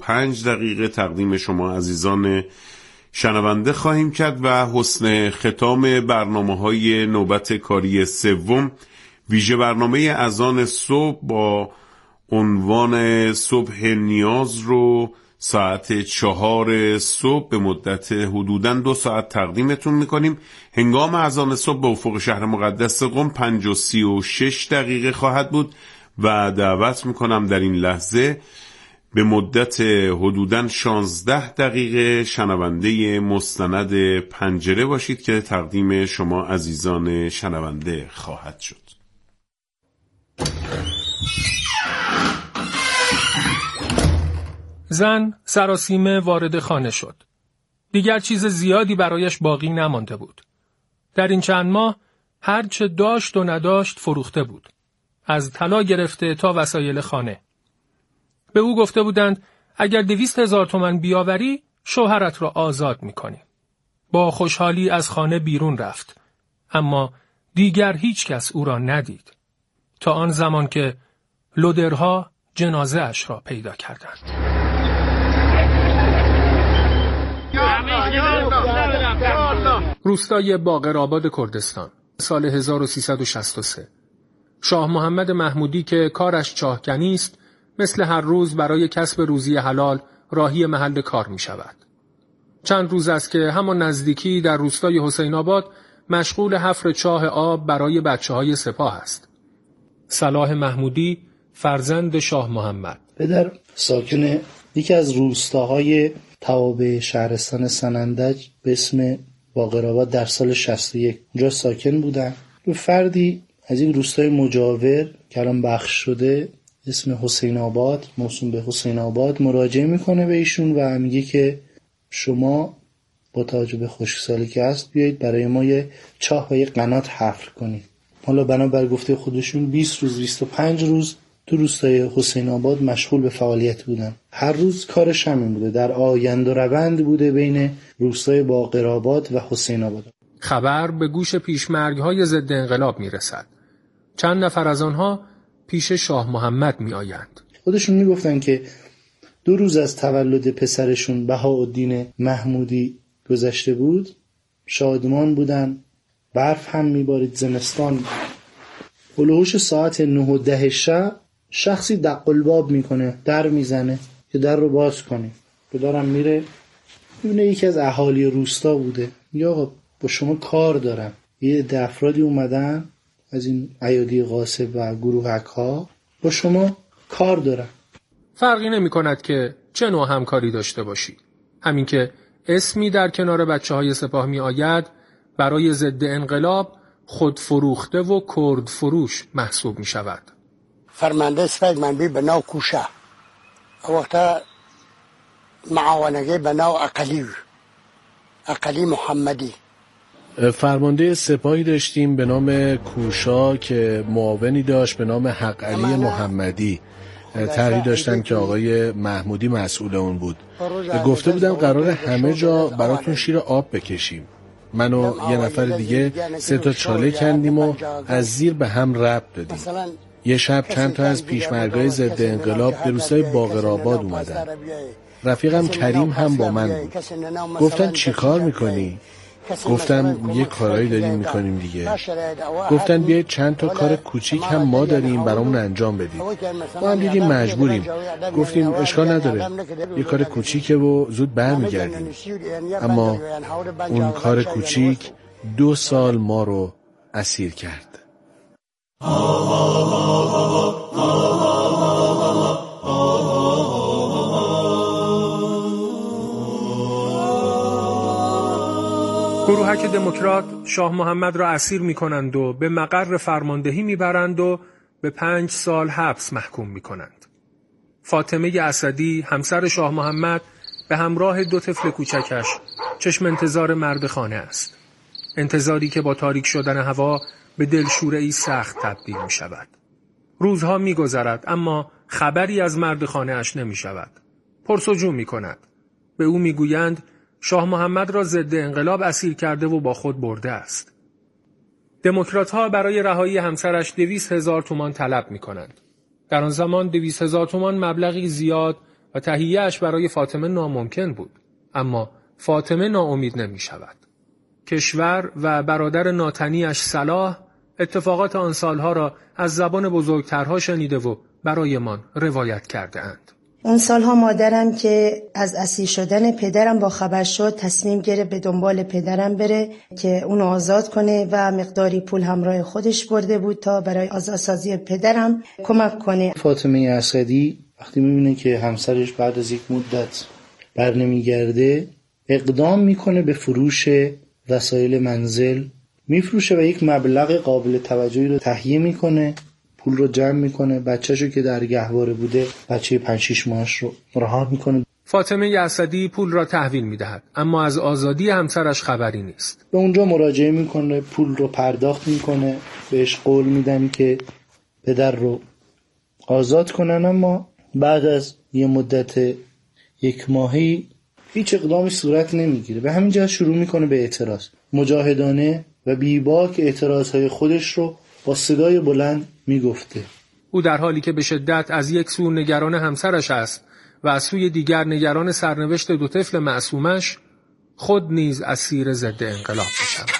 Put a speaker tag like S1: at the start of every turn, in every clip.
S1: 25 دقیقه تقدیم شما عزیزان شنونده خواهیم کرد و حسن ختام برنامه‌های نوبت کاری سوم ویژه برنامه اذان صبح با عنوان صبح نیاز رو ساعت 4 صبح به مدت حدوداً 2 ساعت تقدیمتون میکنیم. هنگام اذان صبح به افق شهر مقدس قم 5:36 دقیقه خواهد بود و دعوت میکنم در این لحظه به مدت حدوداً 16 دقیقه شنونده مستند پنجره باشید که تقدیم شما عزیزان شنونده خواهد شد.
S2: زن سراسیمه وارد خانه شد. دیگر چیز زیادی برایش باقی نمانده بود. در این چند ماه هر چه داشت و نداشت فروخته بود. از طلا گرفته تا وسایل خانه. به او گفته بودند اگر 200,000 تومان بیاوری شوهرت را آزاد می‌کنیم. با خوشحالی از خانه بیرون رفت. اما دیگر هیچ کس او را ندید. تا آن زمان که لودرها جنازه اش را پیدا کردند. روستای باقرآباد کردستان سال 1363. شاه محمد محمودی که کارش چاهکنی است مثل هر روز برای کسب روزی حلال راهی محل کار می شود. چند روز است که همان نزدیکی در روستای حسین آباد مشغول حفر چاه آب برای بچه‌های سپاه است. صلاح محمودی فرزند شاه محمد،
S3: پدر ساکن یکی از روستاهای توابع شهرستان سنندج به اسم باقرآباد در سال 61 اونجا ساکن بودن. به فردی از این روستای مجاور که الان بخش شده اسم حسین آباد، موسوم به حسین آباد، مراجعه میکنه به ایشون و میگه که شما با توجه به خشکسالی که هست بیایید برای ما یه چاه و یه قنات حفر کنید. حالا بنابر گفته خودشون 20 روز 25 روز تو روستای حسین آباد مشغول به فعالیت بودن. هر روز کارش همین بوده، در آیند و روند بوده بین روستای باقرآباد و حسین آباد.
S2: خبر به گوش پیشمرگ‌های ضد انقلاب میرسد. چند نفر از آنها پیش شاه محمد می آیند.
S3: خودشون می گفتن که 2 روز از تولد پسرشون بهاءالدین محمودی گذشته بود، شادمان بودن، برف هم می بارید، زمستان. هلوهوش ساعت 9 و 10 شب شخصی دق الباب میکنه، در میزنه که در رو باز کنی. به درم میره، میبینه یکی از اهالی روستا بوده. یا آقا با شما کار دارم. یه عده افرادی اومدن از این ایادی غاصب و گروهک ها، با شما کار دارم.
S2: فرقی نمی کند که چه نوع همکاری داشته باشی. همین که اسمی در کنار بچه‌های سپاه می آید برای ضد انقلاب خود فروخته و کرد فروش محسوب می شود.
S4: فرمانده سپاه منبی به ناو کوشه وقتا معاونگه به ناو اقلی محمدی.
S5: فرمانده سپاهی داشتیم به نام کوشا که معاونی داشت به نام حق علی محمدی. طرحی داشتن که آقای محمودی مسئول اون بود. گفته بودن قرار همه جا براتون شیر آب بکشیم. من و یه نفر دیگه 3 تا چاله کندیم و از زیر به هم ربط دادیم. یه شب چند تا از پیشمرگای ضد انقلاب به روستای باقرآباد اومدن. رفیقم کریم هم با من بود. گفتن چی کار میکنی؟ گفتم یه کارایی داریم میکنیم دیگه. گفتن بیایید چند تا کار کوچیک هم ما داریم برامون انجام بدید. ما هم دیدیم مجبوریم. گفتیم اشکال نداره، یه کار کوچیکه و زود برمیگردیم. اما اون کار کوچیک 2 سال ما رو اسیر کرد.
S2: گروهک دموکرات شاه محمد را اسیر می کنند و به مقر فرماندهی می برند و به 5 سال حبس محکوم می کنند. فاطمه اسدی همسر شاه محمد به همراه 2 طفل کوچکش چشم انتظار مرد خانه است. انتظاری که با تاریک شدن هوا به دلشوره‌ای سخت تبدیل می شود. روزها می گذرد اما خبری از مرد خانه اش نمی شود. پرسجو می کند. به او می گویند شاه محمد را ضد انقلاب اسیر کرده و با خود برده است. دموکرات‌ها برای رهایی همسرش 200,000 تومان طلب می‌کنند. در آن زمان 200,000 تومان مبلغی زیاد و تهیه‌اش برای فاطمه ناممکن بود. اما فاطمه ناامید نمی شود. کشور و برادر ناتنیش صلاح اتفاقات آن سالها را از زبان بزرگترها شنیده و برایمان روایت کرده اند.
S6: اون سالها مادرم که از اسیر شدن پدرم با خبر شد تصمیم گرفت به دنبال پدرم بره که اونو آزاد کنه و مقداری پول همراه خودش برده بود تا برای آزادسازی پدرم کمک کنه.
S3: فاطمه اسدی وقتی میبینه که همسرش بعد از یک مدت برنمیگرده اقدام میکنه به فروش وسایل منزل، میفروشه و یک مبلغ قابل توجهی رو تهیه میکنه، پول رو جمع میکنه، بچه‌شو که در گهواره بوده، بچه 5-6 ماهش رو رها میکنه.
S2: فاطمه اسدی پول را تحویل میدهد اما از آزادی همسرش خبری نیست.
S3: به اونجا مراجعه میکنه، پول رو پرداخت میکنه، بهش قول میدن که پدر رو آزاد کنن، اما بعد از یه مدت 1 ماهی هیچ اقدامی صورت نمیگیره. به همین جهت شروع میکنه به اعتراض مجاهدانه و بیباک اعتراضهای خودش رو با صدای بلند میگفته.
S2: او در حالی که به شدت از یک سو نگران همسرش است و از سوی دیگر نگران سرنوشت 2 طفل معصومش، خود نیز اسیر ضد انقلاب می‌شود.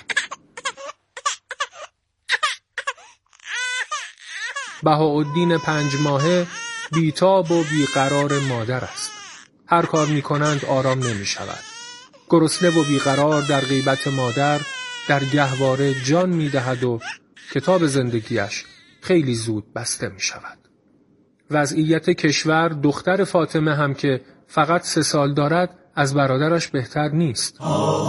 S2: بهاءالدین 5 ماهه بیتاب و بیقرار مادر است. هر کار می‌کنند آرام نمی‌شود. گرسنه و بیقرار در غیبت مادر در گهواره جان می‌دهد و کتاب زندگیش خیلی زود بسته می شود. وضعیت کشور دختر فاطمه هم که فقط 3 سال دارد از برادرش بهتر نیست.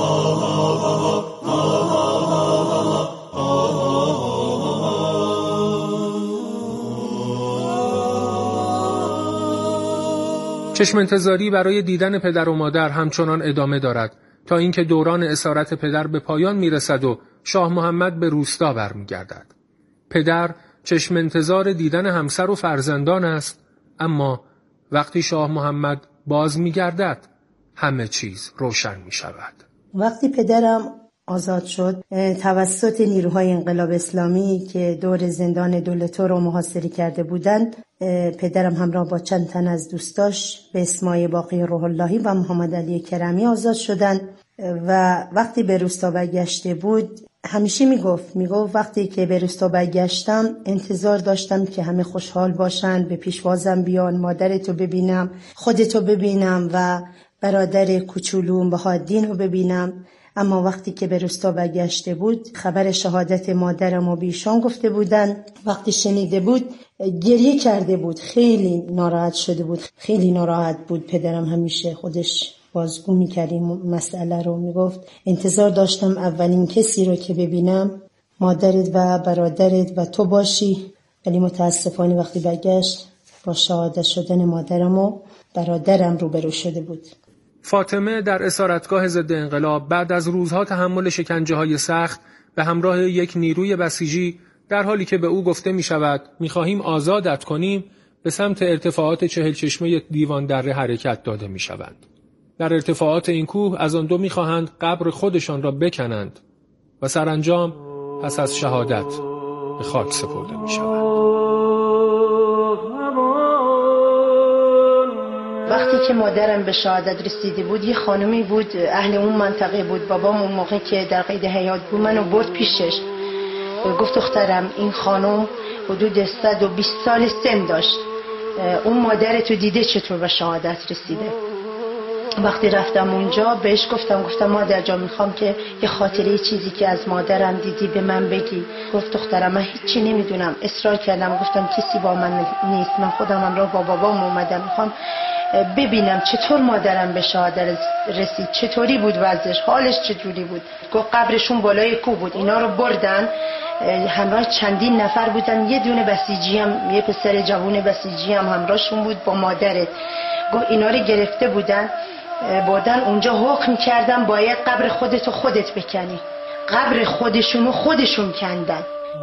S2: چشم انتظاری برای دیدن پدر و مادر همچنان ادامه دارد تا اینکه دوران اسارت پدر به پایان می رسد و شاه محمد به روستا برمیگردد. پدر چشم انتظار دیدن همسر و فرزندان است، اما وقتی شاه محمد باز می‌گردد همه چیز روشن می‌شود.
S6: وقتی پدرم آزاد شد توسط نیروهای انقلاب اسلامی که دور زندان دولتو رو محاصره کرده بودند، پدرم همراه با چند تن از دوستاش به اسمای باقی روح اللهی و محمد علی کرمی آزاد شدند و وقتی به روستا برگشته بود همیشه میگفت وقتی که به روستا برگشتم انتظار داشتم که همه خوشحال باشند، به پیشوازم بیان، مادرتو ببینم، خودتو ببینم و برادر کوچولوم بهاءالدین رو ببینم. اما وقتی که به روستا برگشته بود خبر شهادت مادرم رو به ایشان گفته بودن. وقتی شنیده بود گریه کرده بود، خیلی ناراحت شده بود، خیلی ناراحت بود. پدرم همیشه خودش بازگو میکرد این مسئله رو، میگفت انتظار داشتم اولین کسی رو که ببینم مادرت و برادرت و تو باشی، ولی متاسفانه وقتی برگشت با شهادت شدن مادرم و برادرم روبرو شده بود.
S2: فاطمه در اسارتگاه ضد انقلاب بعد از روزها تحمل شکنجه‌های سخت به همراه یک نیروی بسیجی در حالی که به او گفته می شود می‌خواهیم آزادت کنیم به سمت ارتفاعات 40 چشمه دیوان دره حرکت داده می شوند. در ارتفاعات این کوه از آن 2 می‌خواهند قبر خودشان را بکنند و سرانجام پس از شهادت به خاک سپرده می‌شوند.
S6: وقتی که مادرم به شهادت رسیده بود یه خانمی بود اهل اون منطقه بود، بابام اون موقع که در قید حیات بود منو برد پیشش، گفت دخترم این خانم حدود 120 سال سن داشت، اون مادرتو دیده چطور به شهادت رسیده؟ وقتی رفتم اونجا بهش گفتم مادر جان میخوام که یه خاطره چیزی که از مادرم دیدی به من بگی. گفت دخترم من هیچی نمیدونم. اصرار کردم، گفتم کسی با من نیست، من خودم همراه با بابام اومدم، میخوام ببینم چطور مادرم به شهادت رسید، چطوری بود وضعش، حالش چطوری بود. گفت قبرشون بالای کوه بود، اینا رو بردن، همراه چندین نفر بودن، یه دونه بسیجی هم، یه پسر جوون بسیجی هم همراهشون بود با مادرت. گفت اینا رو گرفته بودن بردن اونجا، حکم کردن باید قبر خودتو خودت بکنی. قبر خودشونو خودشون کندن.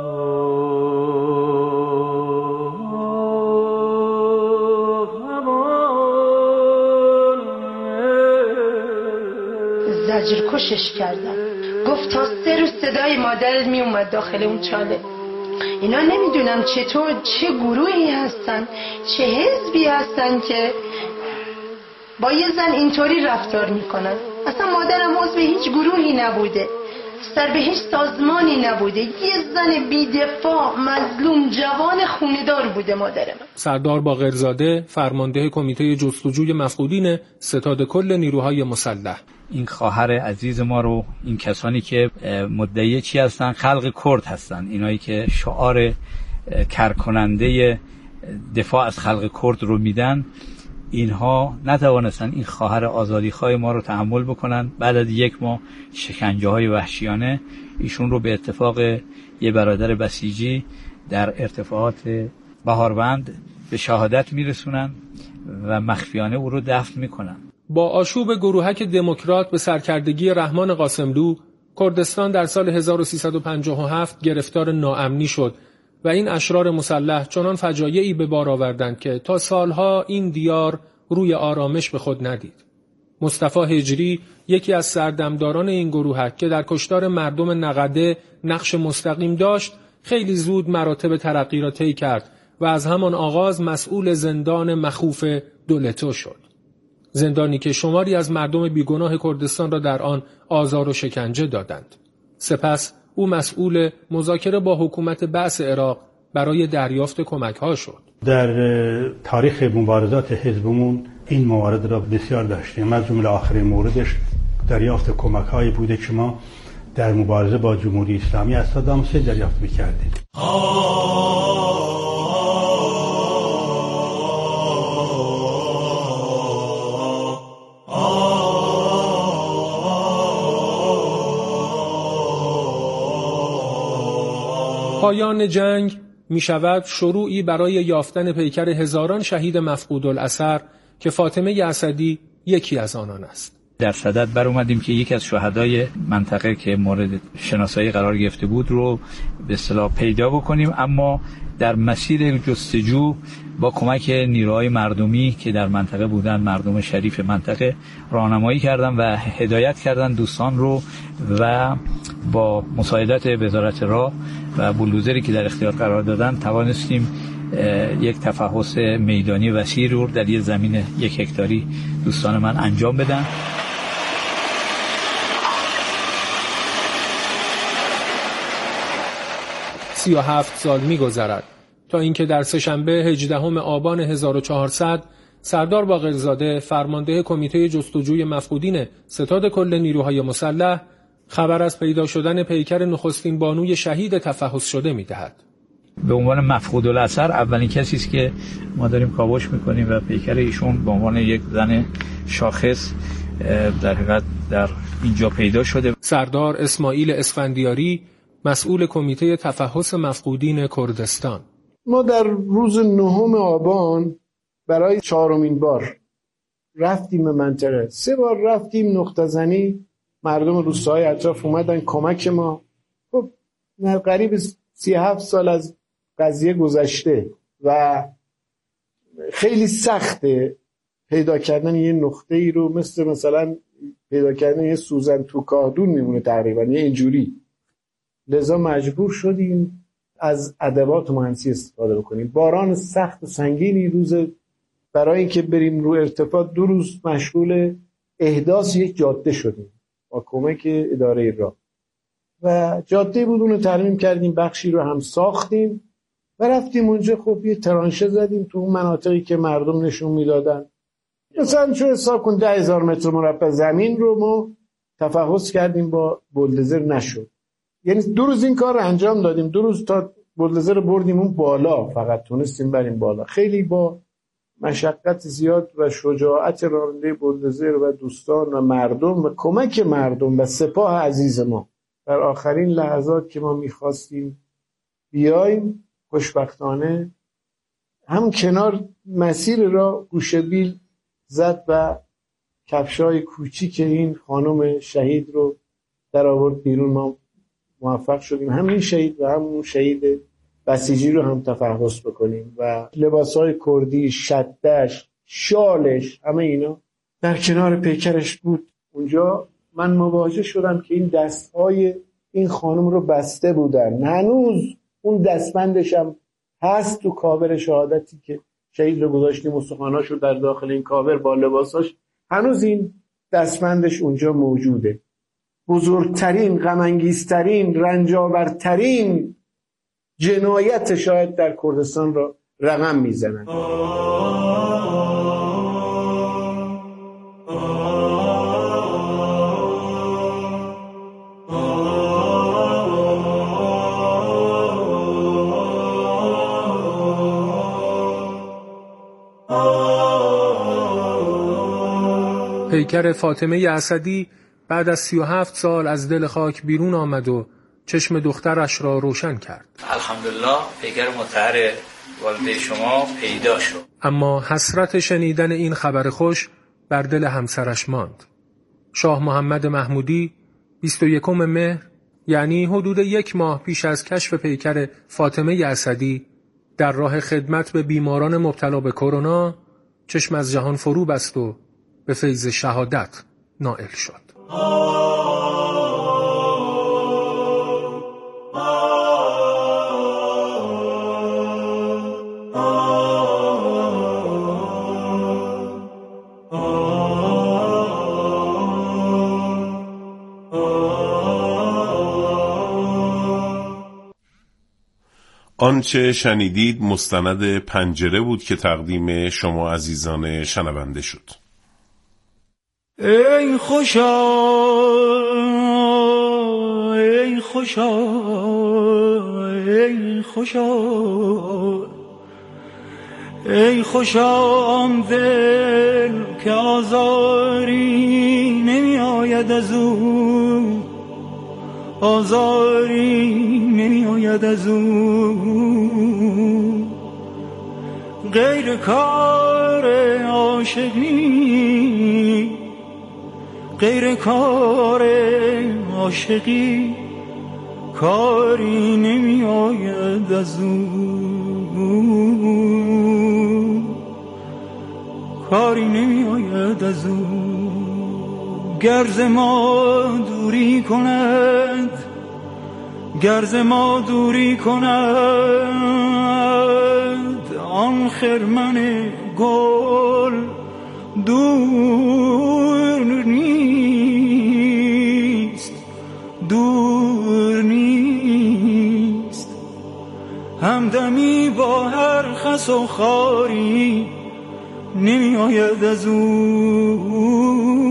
S6: زجر کشش کردن. گفت تا 3 روز صدای مادرت می اومد داخل اون چاله. اینا نمیدونم چطور، چه گروهی هستن، چه حزبی هستن که با یه زن اینطوری رفتار میکنن؟ اصلا مادرم عضو هیچ گروهی نبوده، سر به هیچ سازمانی نبوده، یه زن بی‌دفاع مظلوم جوان خونه‌دار بوده مادر من.
S2: سردار باقرزاده فرمانده کمیته جستجوی مفقودین ستاد کل نیروهای مسلح:
S7: این خواهر عزیز ما رو، این کسانی که مدعی چی هستن؟ خلق کرد هستن، اینایی که شعار کرکننده دفاع از خلق کرد رو میدن، اینها نتوانستن این خواهر آزادیخواه ما رو تحمل بکنن. بعد از 1 ماه شکنجه های وحشیانه ایشون رو به اتفاق یه برادر بسیجی در ارتفاعات بهاروند به شهادت میرسونن و مخفیانه او رو دفن میکنن.
S2: با آشوب گروهک دموکرات به سرکردگی رحمان قاسملو، کردستان در سال 1357 گرفتار ناامنی شد و این اشرار مسلح چنان فجایعی به بار آوردند که تا سالها این دیار روی آرامش به خود ندید. مصطفی هجری، یکی از سردمداران این گروهک که در کشتار مردم نقده نقش مستقیم داشت، خیلی زود مراتب ترقی را طی کرد و از همان آغاز مسئول زندان مخوف دولتو شد. زندانی که شماری از مردم بیگناه کردستان را در آن آزار و شکنجه دادند. سپس او مسئول مذاکره با حکومت بعث عراق برای دریافت کمک‌ها شد.
S8: در تاریخ مبارزات حزبمون این موارد را بسیار داشتیم. از جمله آخرین موردش دریافت کمک‌هایی بوده که ما در مبارزه با جمهوری اسلامی از صدام حسین دریافت می‌کردیم.
S2: پایان جنگ می شود شروعی برای یافتن پیکر هزاران شهید مفقودالاثر که فاطمه اسدی یکی از آنان است.
S7: در صدد بر اومدیم که یکی از شهدای منطقه که مورد شناسایی قرار گرفته بود رو به اصطلاح پیدا بکنیم، اما در مسیر جستجو با کمک نیروهای مردمی که در منطقه بودن، مردم شریف منطقه، راهنمایی کردن و هدایت کردن دوستان رو و با مساعدت وزارت راه و بولدوزری که در اختیار قرار دادن توانستیم یک تفحص میدانی وسیع رو در یک زمین 1 هکتاری دوستان من انجام بدن.
S2: سی و 7 سال می‌گذرد تا اینکه در سه‌شنبه 18 آبان 1400 سردار باقرزاده فرمانده کمیته جستجوی مفقودین ستاد کل نیروهای مسلح خبر از پیدا شدن پیکر نخستین بانوی شهید تفحص شده می‌دهد.
S7: به عنوان مفقودالاثر اولین کسی است که ما داریم کاوش می‌کنیم و پیکر ایشون به عنوان یک زن شاخص در حقیقت در اینجا پیدا شده.
S2: سردار اسماعیل اسفندیاری، مسئول کمیته تفحص مفقودین کردستان:
S9: ما در روز 9 آبان برای 4مین بار رفتیم به منطقه. 3 بار رفتیم نقطه زنی، مردم روستاهای اطراف اومدن کمک ما. خب قریب 37 سال از قضیه گذشته و خیلی سخته پیدا کردن یه نقطه ای رو، مثلا پیدا کردن یه سوزن تو کاهدون میمونه تقریبا یه اینجوری. لذا مجبور شدیم از ادوات مهندسی استفاده بکنیم. باران سخت و سنگینی روز برای اینکه بریم رو ارتفاع 2 روز مشغول احداث یک جاده شدیم با کمک اداره راه و جاده بود، اونو ترمیم کردیم، بخشی رو هم ساختیم و رفتیم اونجا. خب یه ترانشه زدیم تو اون مناطقی که مردم نشون میدادن. مثلا چون حساب کن 10,000 متر مربع زمین رو ما تفحص کردیم با بولدوزر، نشد. یعنی 2 روز این کار رو انجام دادیم، 2 روز تا بولدوزر رو بردیم اون بالا، فقط تونستیم بریم بالا. خیلی با مشقت زیاد و شجاعت راننده بولدوزر و دوستان و مردم و کمک مردم و سپاه عزیز ما در آخرین لحظات که ما میخواستیم بیایم، خوشبختانه هم کنار مسیر را گوشه‌بیل زد و کفشای کوچیک این خانم شهید رو در آورد بیرون. ما موفق شدیم همین شهید و همون شهید بسیجی رو هم تفحص بکنیم و لباسهای کردی، شدش، شالش، همه اینا در کنار پیکرش بود. اونجا من مواجه شدم که این دستهای این خانم رو بسته بودن، هنوز اون دستبندش هم هست تو کاور شهادتی که شهید رو گذاشتیم، استخواناش رو در داخل این کاور با لباساش هنوز این دستمندش اونجا موجوده. بزرگترین، غم‌انگیزترین، رنجاورترین جنایت شاید در کردستان را رقم میزنند.
S2: پیکر فاطمه اسدی بعد از 37 سال از دل خاک بیرون آمد و چشم دخترش را روشن کرد.
S7: الحمدلله پیکر مطهر والده شما پیدا شد.
S2: اما حسرت شنیدن این خبر خوش بر دل همسرش ماند. شاه محمد محمودی 21 مهر، یعنی حدود 1 ماه پیش از کشف پیکر فاطمه اسدی، در راه خدمت به بیماران مبتلا به کرونا چشم از جهان فرو بست و به فیض شهادت نائل شد.
S1: آنچه شنیدید مستند پنجره بود که تقدیم شما عزیزان شنونده شد.
S10: ای خوشا ای خوشا ای خوشا ای خوشا آن دل که آزاری نمی آید از او، آزاری نمی آید از او، غیر کار عاشقی، غیر کار عاشقی کاری نمی آید از او، کاری نمی آید از او. گرز ما دوری کند، گرز ما دوری کند آن خرمن گل دور نیست، دور نیست. همدمی با هر خس و خاری نمی آید از او،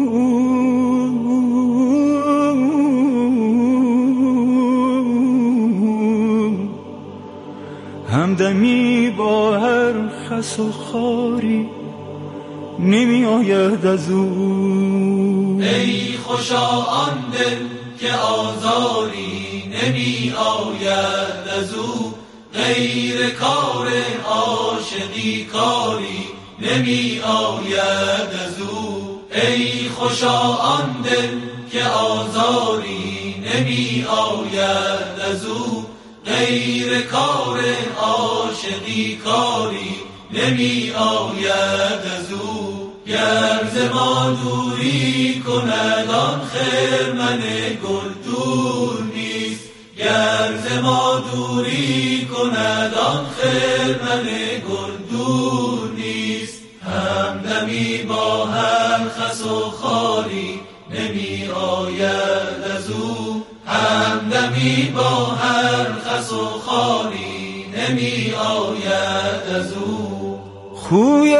S10: همدمی با هر خس و خاری نمی آید از او.
S11: ای خوشا آن دل که آزاری نمی آید از او، غیر کار عاشقی کاری نمی آید از او. ای خوشا آن دل که آزاری نمی آید از او، غیر کار عاشقی کاری نمی آید از او. گرز ما دوری کند آن خرمن گل دور نیست، گرز ما دوری کند آن خرمن گل دور نیست. همدمی با هر خس و خاری نمی آید از او، همدمی با هر خس و خاری نمی آید از او.
S10: خوی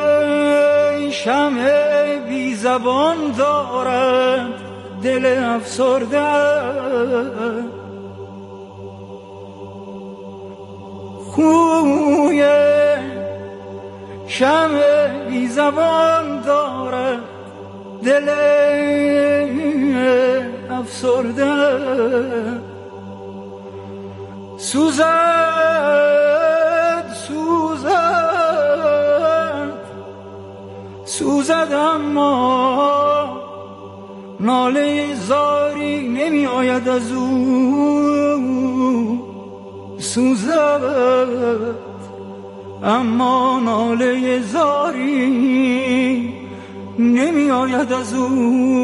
S10: شمع بی زبان دارد دل افسرده، خوی شمع بی زبان دارد دل افسرده، سوزد سوزد سوزد اما ناله زاری نمی آید از او، سوزد اما ناله زاری نمی آید از او،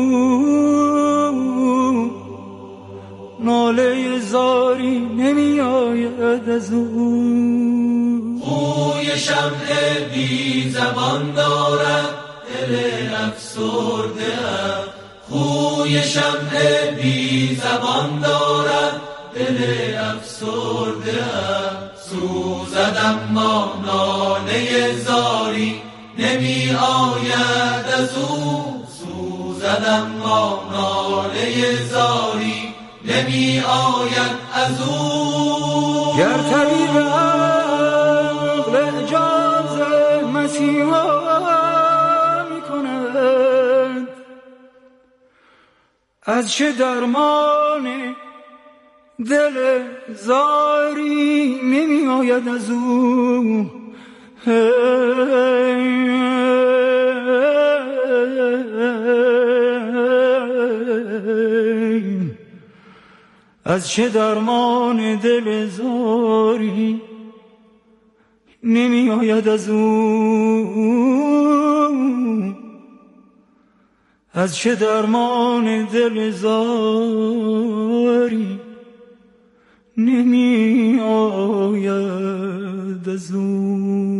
S10: ناله زاری نمی آید از او.
S11: خوی شمع بی زبان دارد دل افسرده‌ام، خوی شمع بی زبان دارد دل افسرده‌ام. سوزدم با ناله زاری نمی آید از او، سوزدم با ناله زاری نمی آید از او.
S10: گر طبیب عقل اجاز مسیحا می کند، از چه درمان دل زاری نمی آید از او. از چه درمان دل زاری نمی آید از او، از چه درمان دل زاری نمی آید از او.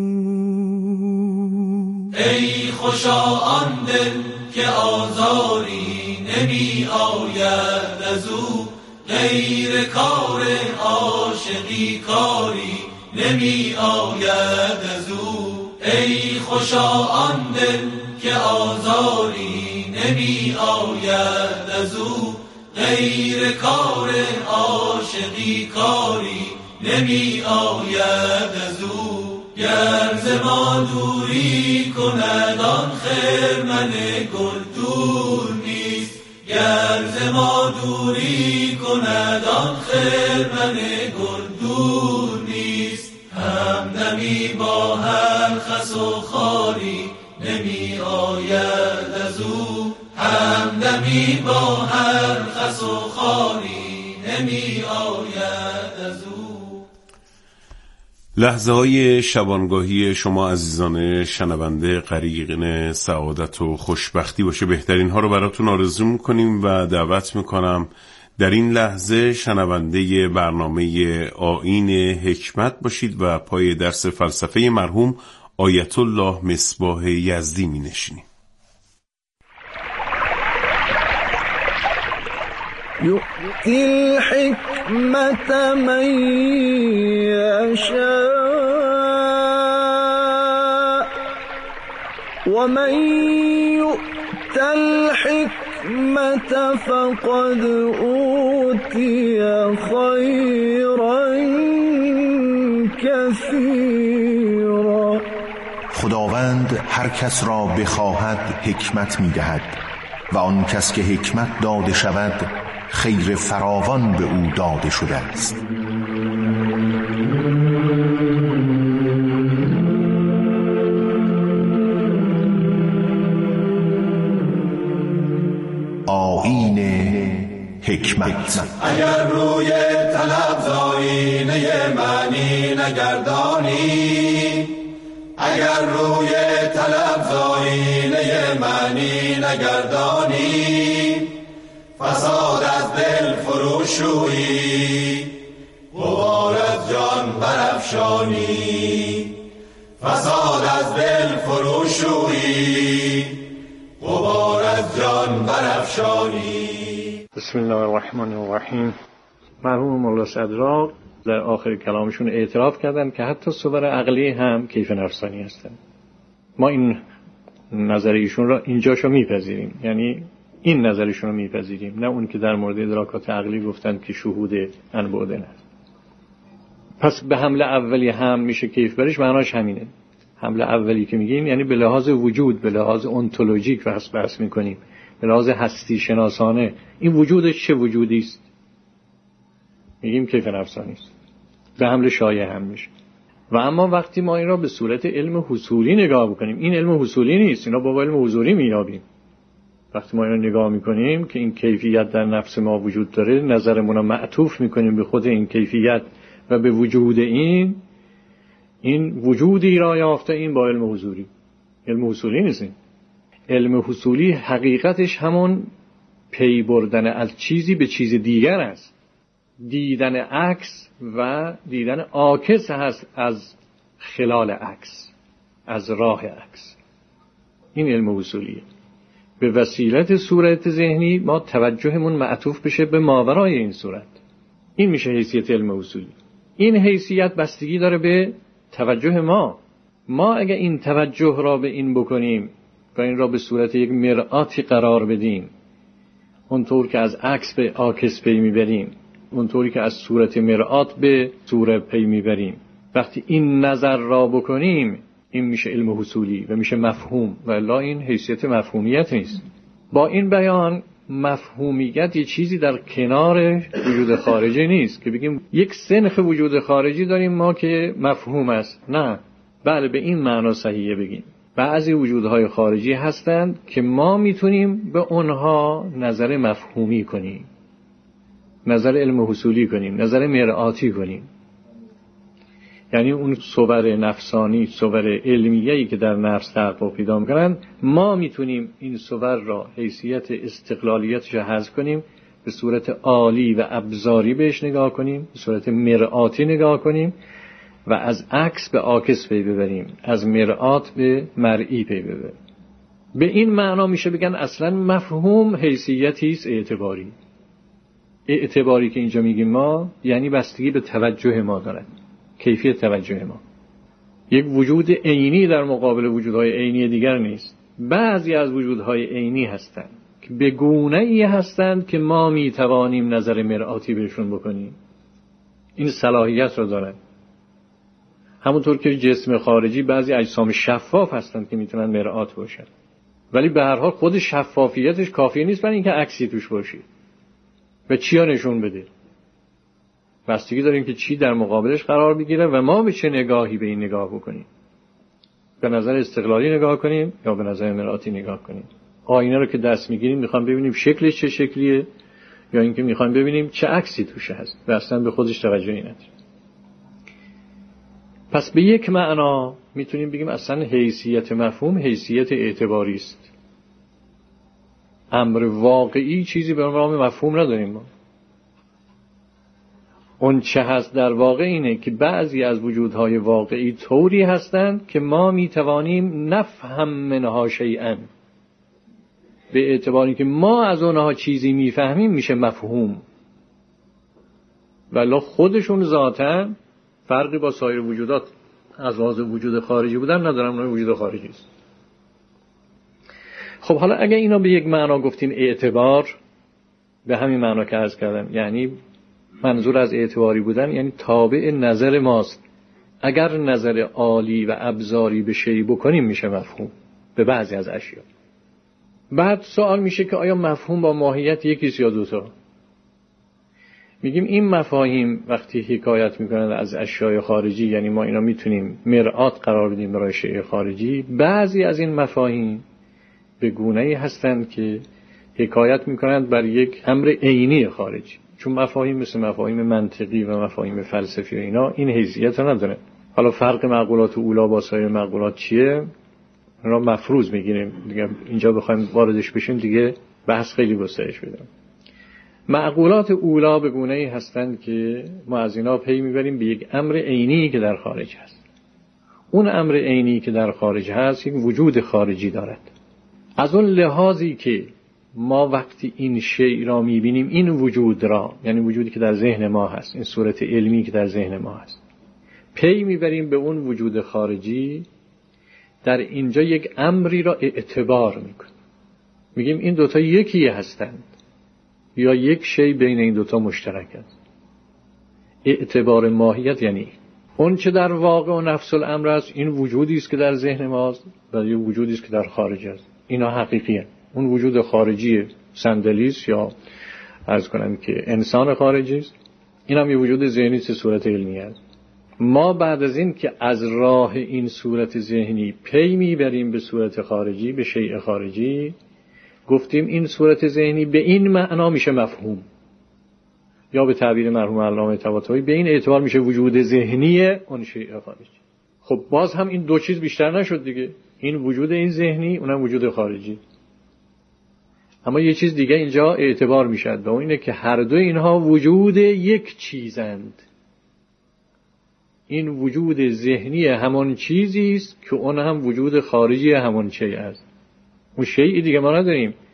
S11: ای خوشا آن دل که آزاری نمی آید از او، غیر کار عاشقی کاری نمی آید از او. ای خوشا آن دل که آزاری نمی آید از او، غیر کار عاشقی کاری نمی آید از او. گر ز ما دوری کند آن خرمن گل دور نیست، گر ز ما دوری کند آن خرمن گل دور نیست. همدمی با هر خس و خاری نمی آید از او، همدمی با هر خس و خاری نمی آید از او.
S1: لحظه های شبانگاهی شما عزیزان شنونده غریقین سعادت و خوشبختی باشه. بهترین ها رو براتون آرزو میکنیم و دعوت میکنم در این لحظه شنونده برنامه آیین حکمت باشید و پای درس فلسفه مرحوم آیت الله مصباح یزدی می نشینیم.
S10: یؤتی الحکمت من یشاء و من یؤت الحکمت فقد اوتی خیرا کثیرا.
S12: خداوند هر کس را بخواهد حکمت می‌دهد و آن کس که حکمت داده شود خیر فراوان به او داده شده است. آیین حکمت.
S11: اگر روی طلب زاینه معنی نگردانی، اگر روی طلب زاینه معنی نگردانی، فساد از دل فروشویی غبار از جان برافشانی، فساد از دل فروشویی غبار از جان برافشانی.
S13: بسم الله الرحمن الرحیم. مرحوم مولا صدرا در آخر کلامشون اعتراف کردن که حتی صور عقلی هم کیف نفسانی هستن. ما این نظر ایشون را اینجاشو میپذیریم، یعنی این نظرشون رو میپذیریم، نه اون که در مورد ادراکات عقلی گفتن که شهود انبودن است. پس به حمله اولی هم میشه کیف برش، معناش همینه. حمله اولی که میگیم یعنی به لحاظ وجود، به لحاظ انتولوژیک بحث میکنیم، به لحاظ هستی شناسانه این وجودش چه وجودی است، میگیم کیف نفسانی است. به حمله شایع هم میشه. و اما وقتی ما این را به صورت علم حصولی نگاه بکنیم، این علم حصولی نیست، اینا با علم حضوری میابیم. وقتی ما این رو نگاه میکنیم که این کیفیت در نفس ما وجود داره، نظرمون رو معطوف میکنیم به خود این کیفیت و به وجود این وجودی را یافته این با علم حضوری. علم حصولی نیست. علم حصولی حقیقتش همون پی بردن از چیزی به چیز دیگر است، دیدن عکس و دیدن عاکس هست از خلال عکس، از راه عکس. این علم وصولیه. به وسیلت صورت ذهنی ما توجهمون معطوف بشه به ماورای این صورت. این میشه حیثیت علم وصولی. این حیثیت بستگی داره به توجه ما. ما اگه این توجه را به این بکنیم و این را به صورت یک مرآتی قرار بدیم، اونطور که از عکس به عاکس پی میبریم، اونطوری که از صورت مرآت به صورت پی میبریم، وقتی این نظر را بکنیم، این میشه علم حصولی و میشه مفهوم، و الا این حیثیت مفهومیت نیست. با این بیان مفهومیت یه چیزی در کنار وجود خارجی نیست که بگیم یک سنخ وجود خارجی داریم ما که مفهوم است. نه، بله به این معنا صحیحه بگیم بعضی وجودهای خارجی هستند که ما میتونیم به اونها نظر مفهومی کنیم، نظر علم حصولی کنیم، نظر مرآتی کنیم. یعنی اون صور نفسانی، صور علمیه‌ای که در نفس تحقق پیدا می‌کنند، ما میتونیم این صور را حیثیت استقلالیتش را حذف کنیم، به صورت عالی و ابزاری بهش نگاه کنیم، به صورت مرآتی نگاه کنیم و از عکس به عاکس پی ببریم، از مرآت به مرئی پی ببریم. به این معنا میشه بگن اصلا مفهوم حیثیتی است اعتباری. اعتباری که اینجا میگیم ما یعنی بستگی به توجه ما دارد، کیفیت توجه ما. یک وجود عینی در مقابل وجودهای عینی دیگر نیست. بعضی از وجودهای عینی هستند که به گونه‌ای هستند که ما میتوانیم نظر مرآتی بهشون بکنیم. این صلاحیت رو دارند. همونطور که جسم خارجی بعضی اجسام شفاف هستند که میتونن مرآت باشن، ولی به هر حال خود شفافیتش کافی نیست برای اینکه عکسی توش باشه و چیا نشون بده. بستگی داریم که چی در مقابلش قرار بگیره و ما به چه نگاهی به این نگاه بکنیم. به نظر استقلالی نگاه کنیم یا به نظر مرآتی نگاه کنیم. آینه رو که دست میگیریم میخوام ببینیم شکلش چه شکلیه یا اینکه میخوام ببینیم چه عکسی توش هست و اصلا به خودش توجهی نداره. پس به یک معنا میتونیم بگیم اصلا حیثیت مفهوم حیثیت اعتباری است. امر واقعی چیزی به نام مفهوم نداریم ما. اون چه هست در واقع اینه که بعضی از وجودهای واقعی طوری هستند که ما میتوانیم نفهم منها شیئا، به اعتبار اینکه ما از اونها چیزی میفهمیم میشه مفهوم، ولی خودشون ذاتاً فرقی با سایر وجودات از لحاظ وجود خارجی بودن ندارن، اونها وجود خارجی است. خب حالا اگه اینا به یک معنا گفتیم اعتبار، به همین معنا که عرض کردم، یعنی منظور از اعتباری بودن یعنی تابع نظر ماست. اگر نظر عالی و ابزاری به شیء بکنیم میشه مفهوم به بعضی از اشیاء. بعد سوال میشه که آیا مفهوم با ماهیت یکیست یا دوتا؟ میگیم این مفاهیم وقتی حکایت میکنند از اشیاء خارجی، یعنی ما اینا میتونیم مرآت قرار بدیم برای شیء خارجی، بعضی از این مفاهیم به گونه‌ای هستند که حکایت میکنند بر یک امر عینی خارجی. چون مفاهیم مثل مفاهیم منطقی و مفاهیم فلسفی و اینا این حیثیت رو نداره. حالا فرق معقولات اولی با سایر معقولات چیه؟ را مفروض میگیریم دیگه، اینجا بخوایم واردش بشیم دیگه بحث خیلی گسترش پیدا. معقولات اولی به گونه‌ای هستند که ما از اینا پی میبریم به یک امر عینی که در خارج هست. اون امر عینی که در خارج هست یک وجود خارجی دارد. از اون لحاظی که ما وقتی این شیء را میبینیم، این وجود را، یعنی وجودی که در ذهن ما هست، این صورت علمی که در ذهن ما هست، پی میبریم به اون وجود خارجی، در اینجا یک امری را اعتبار میکنیم. میگیم این دوتا یکی هستند یا یک شیء بین این دوتا مشترک است. اعتبار ماهیت یعنی اون چه در واقع و نفس الامر است، این وجودی است که در ذهن ماست و یه وجودی است که در خارج است. اینا حقیقیه. اون وجود خارجی صندلی است یا عرض کنم که انسان خارجی است، این هم یه وجود ذهنی است، صورت علمی است. ما بعد از این که از راه این صورت ذهنی پی میبریم به صورت خارجی، به شیء خارجی، گفتیم این صورت ذهنی به این معنا میشه مفهوم، یا به تعبیر مرحوم علامه طباطبایی به این اعتبار میشه وجود ذهنی اون شیء خارجی. خب باز هم این دو چیز بیشتر نشد دیگه، این وجود این ذهنی، اونم وجود خارجی. اما یه چیز دیگه اینجا اعتبار میشد و اون اینه که هر دو اینها وجود یک چیزند. این وجود ذهنی همان چیزی است که اون هم وجود خارجی همان چیز است. مشکلی دیگه ما نداریم.